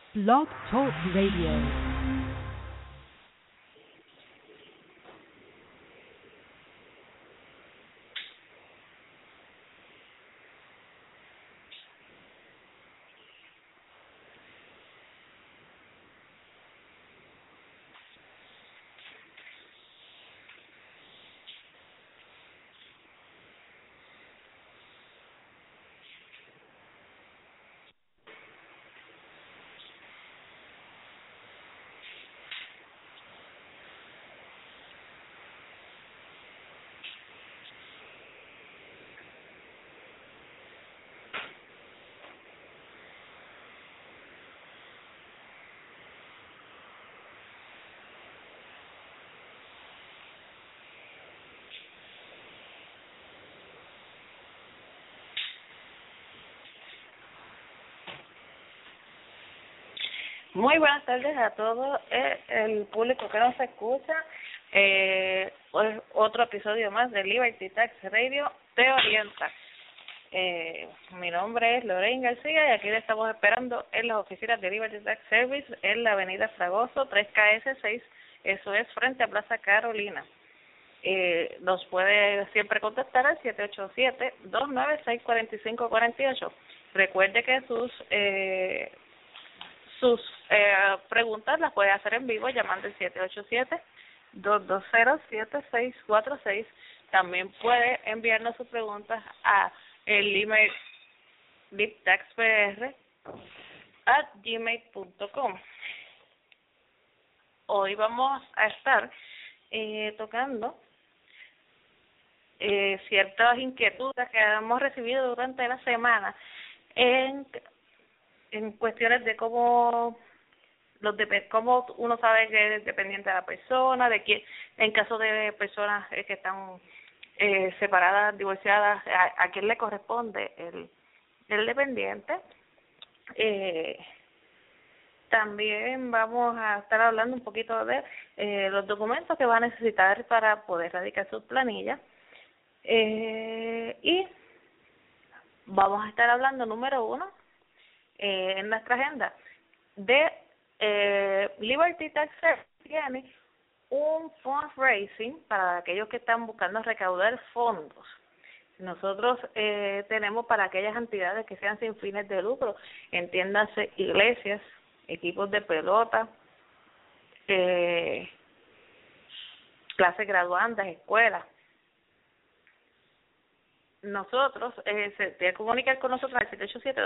Blog Talk Radio. Muy buenas tardes a todo el público que nos escucha. Pues otro episodio más de Liberty Tax Radio Te Orienta. Mi nombre es Lorraine García y aquí le estamos esperando en las oficinas de Liberty Tax Service en la avenida Fragoso 3KS6, eso es frente a Plaza Carolina. Nos puede siempre contactar al 787-296-4548. Recuerde que sus preguntas las puede hacer en vivo llamando al 787-220-7646. También puede enviarnos sus preguntas a el email liptaxpr@gmail.com. Hoy vamos a estar tocando ciertas inquietudes que hemos recibido durante la semana en cuestiones de cómo uno sabe que es dependiente de la persona, de que en caso de personas que están separadas, divorciadas, a quién le corresponde el dependiente. También vamos a estar hablando un poquito de los documentos que va a necesitar para poder radicar sus planillas. Y vamos a estar hablando, número uno, en nuestra agenda de Liberty Tax Service tiene un fundraising para aquellos que están buscando recaudar fondos. Nosotros tenemos para aquellas entidades que sean sin fines de lucro, entiéndase iglesias, equipos de pelota, clases graduandas, escuelas. Nosotros se tiene que comunicar con nosotros al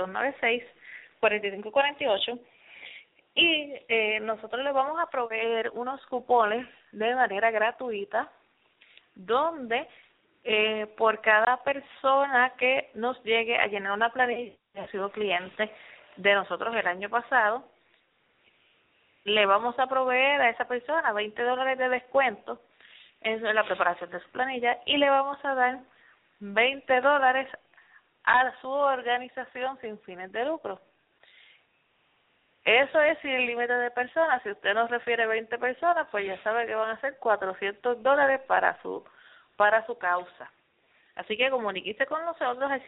787-296-4548 y nosotros les vamos a proveer unos cupones de manera gratuita donde por cada persona que nos llegue a llenar una planilla que ha sido cliente de nosotros el año pasado, le vamos a proveer a esa persona $20 de descuento en la preparación de su planilla y le vamos a dar $20 a su organización sin fines de lucro. Eso es sin límite de personas. Si usted nos refiere a 20 personas, pues ya sabe que van a ser $400 para su causa. Así que comuníquese con nosotros al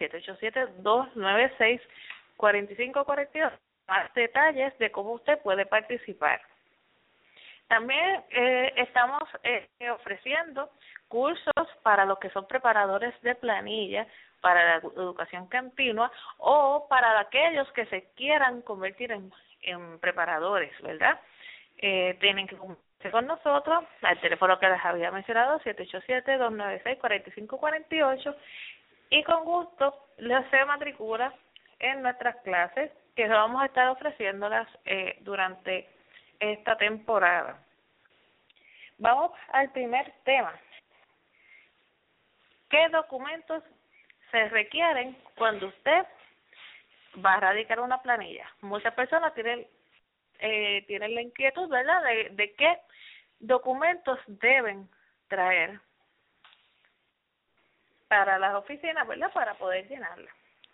787-296-4548. Más detalles de cómo usted puede participar. También estamos ofreciendo cursos para los que son preparadores de planilla, para la educación continua o para aquellos que se quieran convertir en preparadores, ¿verdad? Tienen que comunicarse con nosotros al teléfono que les había mencionado, 787-296-4548, y con gusto se matricula en nuestras clases que vamos a estar ofreciéndolas durante esta temporada. Vamos al primer tema. ¿Qué documentos se requieren cuando usted va a radicar una planilla? Muchas personas tienen la inquietud, ¿verdad?, de qué documentos deben traer para las oficinas, ¿verdad?, para poder llenarla.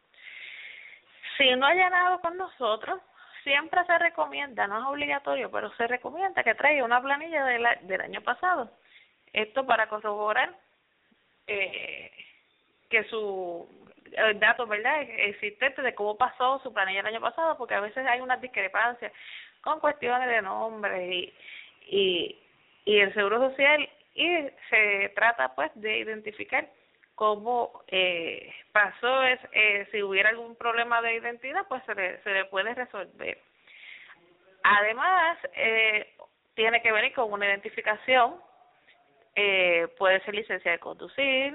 Si no ha llenado con nosotros, siempre se recomienda, no es obligatorio, pero se recomienda que traiga una planilla del año pasado. Esto para corroborar que datos, ¿verdad?, existentes de cómo pasó su planilla el año pasado, porque a veces hay unas discrepancias con cuestiones de nombres y el Seguro Social, y se trata pues de identificar cómo pasó, si hubiera algún problema de identidad, pues se le puede resolver. Además, tiene que venir con una identificación, puede ser licencia de conducir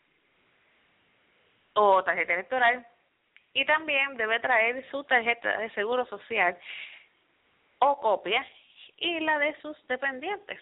o tarjeta electoral, y también debe traer su tarjeta de seguro social o copia y la de sus dependientes.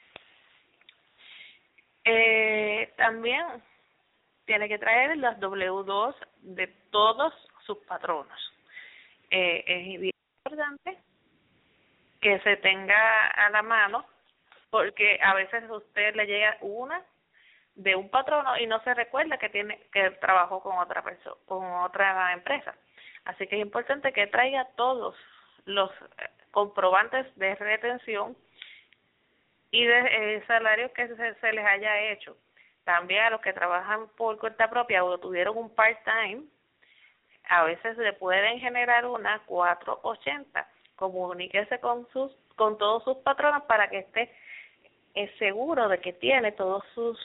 También tiene que traer las W2 de todos sus patronos. Es bien importante que se tenga a la mano, porque a veces a usted le llega una de un patrono y no se recuerda que trabajó con otra persona, con otra empresa. Así que es importante que traiga todos los comprobantes de retención y de salario que se les haya hecho. También a los que trabajan por cuenta propia o tuvieron un part-time, a veces le pueden generar una 480. Comuníquese con todos sus patronos para que esté seguro de que tiene todos sus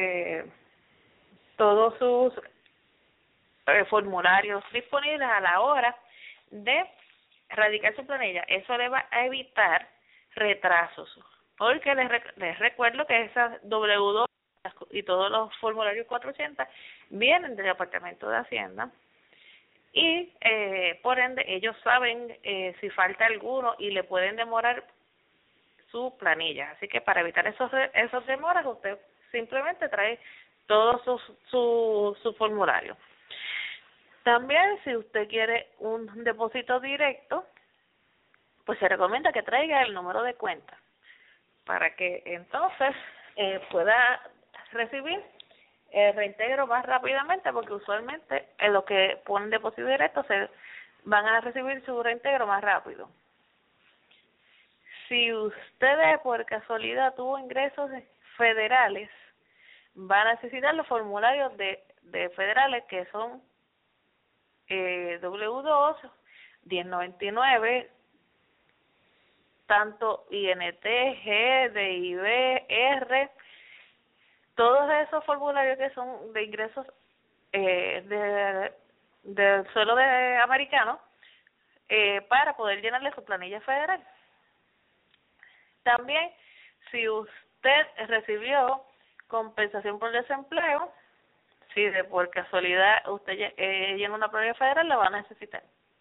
formularios disponibles a la hora de radicar su planilla. Eso le va a evitar retrasos, porque les recuerdo que esas W2 y todos los formularios 480 vienen del Departamento de Hacienda, y por ende ellos saben si falta alguno y le pueden demorar su planilla. Así que para evitar esos demoras, usted simplemente trae todos su formulario. También, si usted quiere un depósito directo, pues se recomienda que traiga el número de cuenta para que entonces pueda recibir el reintegro más rápidamente, porque usualmente en los que ponen depósito directo se van a recibir su reintegro más rápido. Si usted por casualidad tuvo ingresos federales, va a necesitar los formularios de federales, que son W2, 1099, tanto INT, G, DIV, R, todos esos formularios que son de ingresos del suelo americano, para poder llenarle su planilla federal. También, si usted recibió compensación por desempleo, si por casualidad usted llena una planilla federal, la va a necesitar.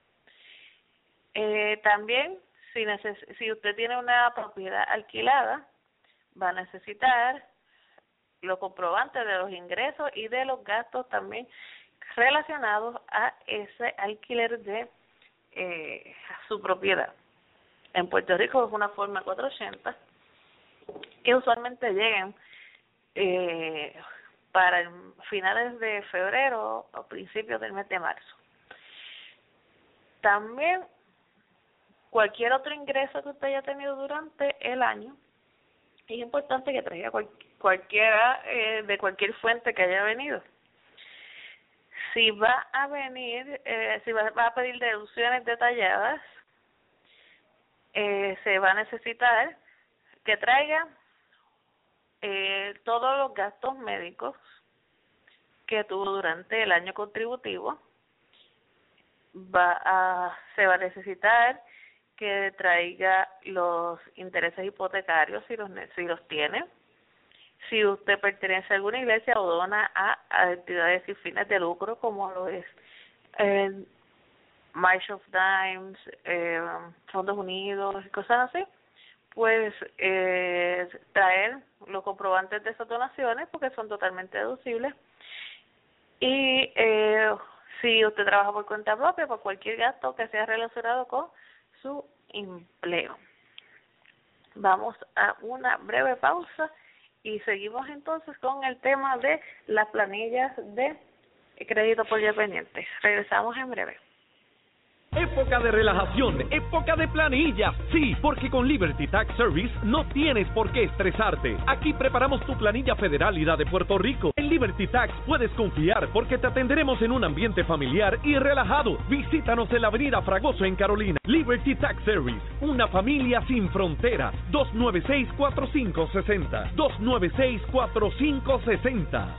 También, si usted tiene una propiedad alquilada, va a necesitar los comprobantes de los ingresos y de los gastos también relacionados a ese alquiler de su propiedad. En Puerto Rico es una forma 480 que usualmente llegan para finales de febrero o principios del mes de marzo. También cualquier otro ingreso que usted haya tenido durante el año, es importante que traiga cualquiera de cualquier fuente que haya venido. Si va a venir, si va a pedir deducciones detalladas, se va a necesitar que traiga todos los gastos médicos que tuvo durante el año contributivo. Se va a necesitar que traiga los intereses hipotecarios si los tiene. Si usted pertenece a alguna iglesia o dona a entidades sin fines de lucro, como lo es March of Dimes, Fondos Unidos y cosas así, pues traer los comprobantes de esas donaciones, porque son totalmente deducibles. Y si usted trabaja por cuenta propia, por cualquier gasto que sea relacionado con su empleo. Vamos a una breve pausa y seguimos entonces con el tema de las planillas de crédito por dependientes. Regresamos en breve. Época de relajación, época de planillas. Sí, porque con Liberty Tax Service no tienes por qué estresarte. Aquí preparamos tu planilla federal y la de Puerto Rico. En Liberty Tax puedes confiar porque te atenderemos en un ambiente familiar y relajado. Visítanos en la avenida Fragoso en Carolina. Liberty Tax Service, una familia sin fronteras. 296-4560. 296-4560.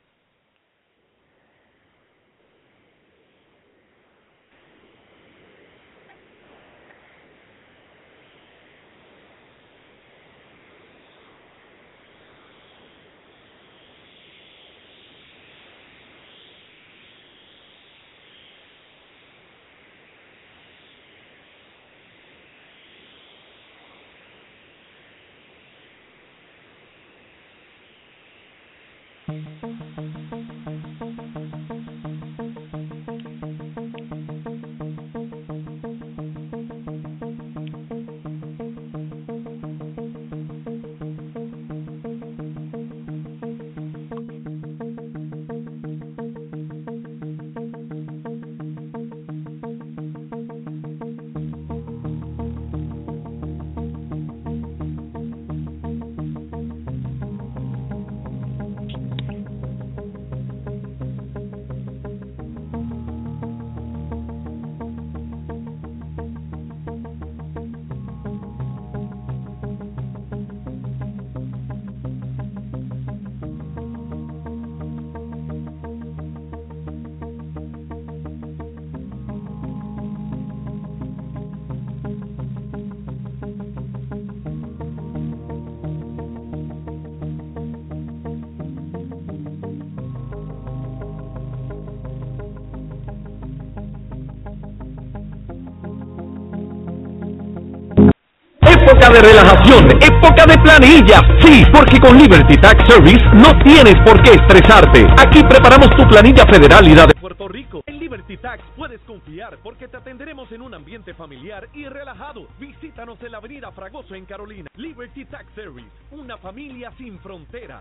Época de relajación, época de planillas. Sí, porque con Liberty Tax Service no tienes por qué estresarte. Aquí preparamos tu planilla federal y la de Puerto Rico. En Liberty Tax puedes confiar porque te atenderemos en un ambiente familiar y relajado. Visítanos en la avenida Fragoso en Carolina. Liberty Tax Service, una familia sin fronteras.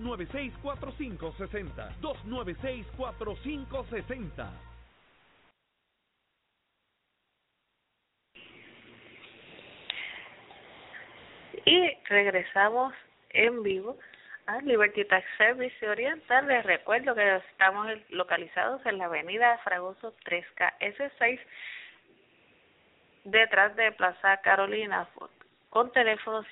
296-4560. 296-4560. Y regresamos en vivo a Liberty Tax Service Oriental. Les recuerdo que estamos localizados en la avenida Fragoso 3KS6, detrás de Plaza Carolina, con teléfono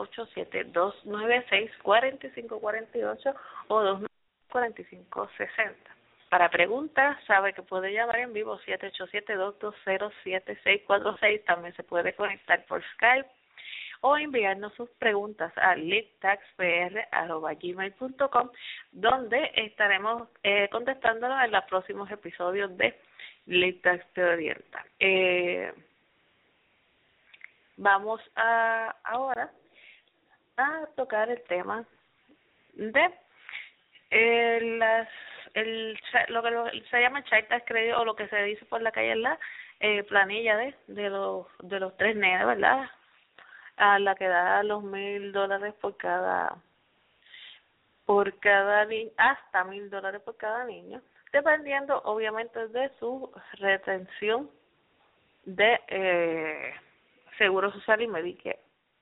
787-296-4548 o 296-4560. Para preguntas, sabe que puede llamar en vivo 787-220-7646. También se puede conectar por Skype o enviarnos sus preguntas a leadtaxpr@gmail.com, donde estaremos contestándonos en los próximos episodios de Lead Tax Te Orienta. Vamos ahora a tocar el tema de lo que se llama Child Tax Credit, o lo que se dice por la calle en la planilla de los tres nenes, ¿verdad? A la que da los $1,000 por cada niño, hasta $1,000 por cada niño, dependiendo obviamente de su retención de Seguro Social y Medicare.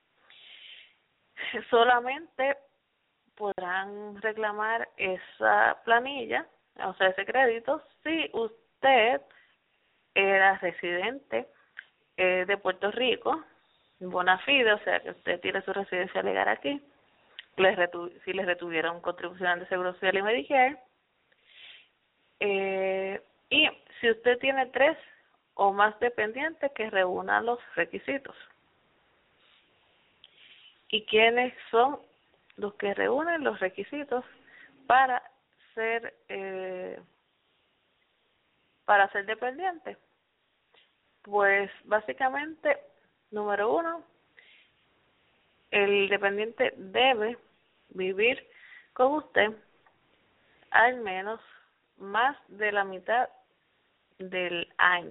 Solamente podrán reclamar esa planilla, o sea, ese crédito, si usted era residente de Puerto Rico, bona fide, o sea, que usted tiene su residencia legal aquí, si les retuvieron contribuciones de Seguro Social y Medicare, y si usted tiene 3 o más dependientes que reúnan los requisitos. ¿Y quiénes son los que reúnen los requisitos para ser dependiente? Pues básicamente, número 1, el dependiente debe vivir con usted al menos más de la mitad del año.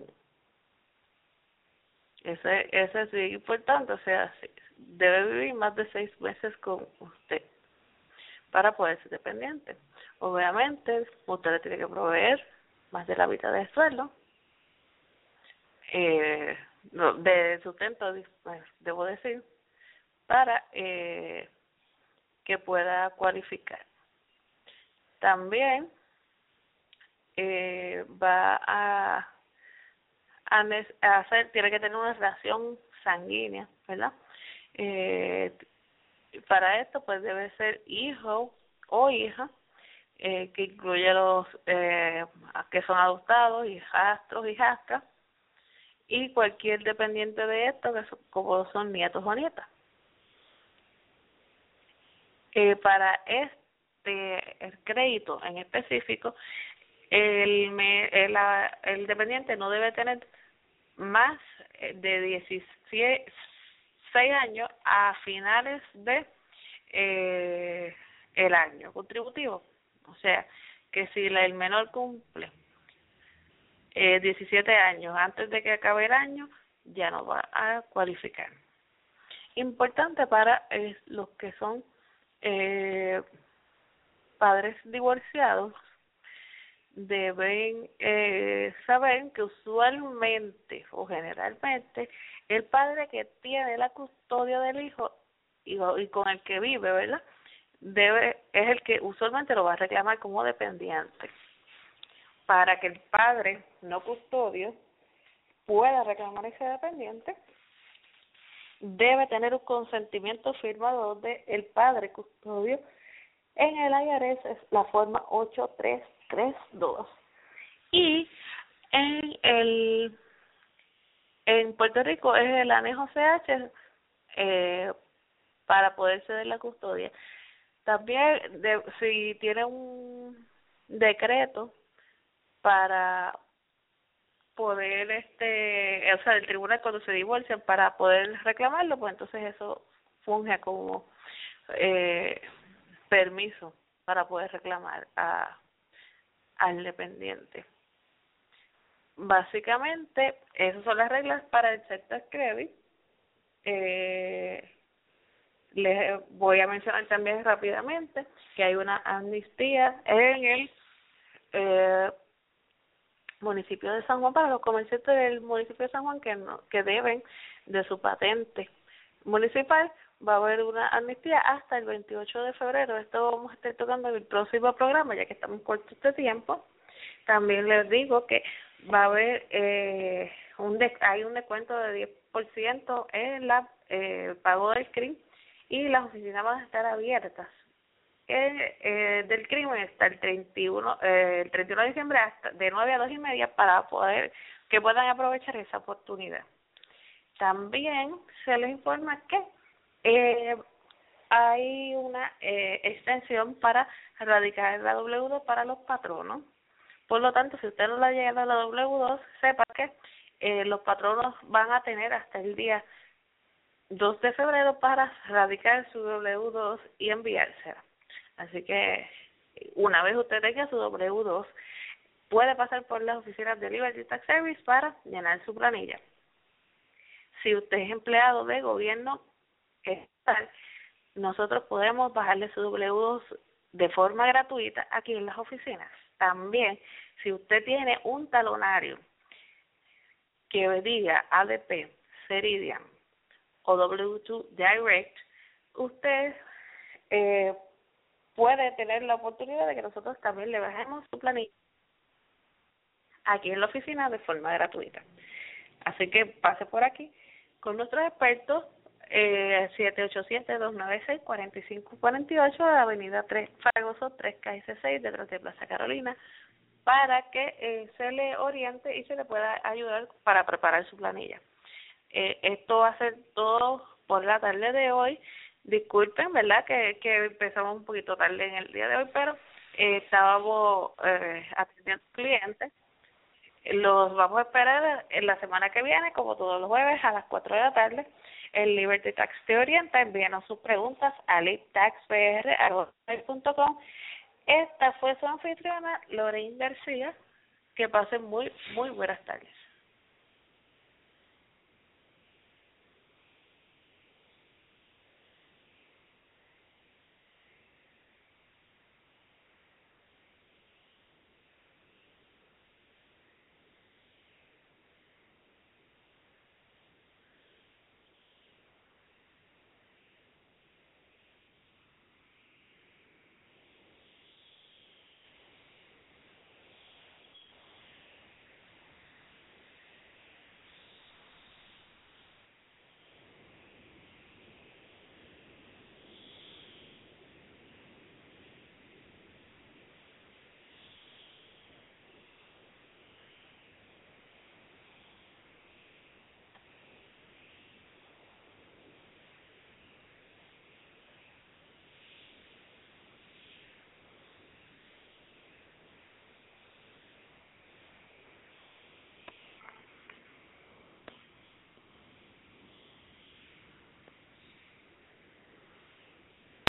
Ese es muy importante, o sea, debe vivir más de 6 meses con usted para poder ser dependiente. Obviamente, usted le tiene que proveer más de la mitad del sueldo. de sustento, debo decir, para que pueda cualificar. También va a hacer, tiene que tener una relación sanguínea, ¿verdad? Para esto pues debe ser hijo o hija, que incluye los que son adoptados, hijastros, hijastras, y cualquier dependiente de esto, que son, como son nietos o nietas. Para el crédito en específico, el dependiente no debe tener más de 16 años a finales de el año contributivo. O sea, que si el menor cumple 17 años antes de que acabe el año, ya no va a cualificar. Importante para los que son padres divorciados, deben saber que usualmente o generalmente el padre que tiene la custodia del hijo y con el que vive, ¿verdad?, es el que usualmente lo va a reclamar como dependiente. Para que el padre no custodio pueda reclamar ese dependiente, debe tener un consentimiento firmado del padre custodio. En el IRS es la forma 8332. Y en Puerto Rico es el anejo CH para poder ceder la custodia. También si tiene un decreto para poder o sea, el tribunal cuando se divorcian para poder reclamarlo, pues entonces eso funge como permiso para poder reclamar al dependiente. Básicamente esas son las reglas para el sector credit. Les voy a mencionar también rápidamente que hay una amnistía en el municipio de San Juan para los comerciantes del municipio de San Juan que deben de su patente municipal. Va a haber una amnistía hasta el 28 de febrero. Esto vamos a estar tocando en el próximo programa, ya que estamos cortos de tiempo. También les digo que va a haber hay un descuento de 10% en el pago del CRIM, y las oficinas van a estar abiertas del crimen hasta el 31 de diciembre hasta de 9 a 2:30 para que puedan aprovechar esa oportunidad. También se les informa que hay una extensión para radicar la W2 para los patronos. Por lo tanto, si usted no le ha llegado a la W2, sepa que los patronos van a tener hasta el día 2 de febrero para radicar su W2 y enviársela. Así que una vez usted tenga su W2, puede pasar por las oficinas de Liberty Tax Service para llenar su planilla. Si usted es empleado de gobierno estatal, nosotros podemos bajarle su W2 de forma gratuita aquí en las oficinas. También, si usted tiene un talonario que diga ADP, Ceridian o W2 Direct, usted puede tener la oportunidad de que nosotros también le bajemos su planilla aquí en la oficina de forma gratuita. Así que pase por aquí con nuestros expertos, 787-296-4548, Avenida 3 Fragoso 3KS6, detrás de Plaza Carolina, para que se le oriente y se le pueda ayudar para preparar su planilla. Esto va a ser todo por la tarde de hoy. Disculpen, ¿verdad?, que empezamos un poquito tarde en el día de hoy, pero estábamos atendiendo clientes. Los vamos a esperar en la semana que viene, como todos los jueves, a las 4 de la tarde. El Liberty Tax te orienta. Envíanos sus preguntas a liptaxpr@gmail.com. Esta fue su anfitriona, Lorraine García. Que pasen muy, muy buenas tardes.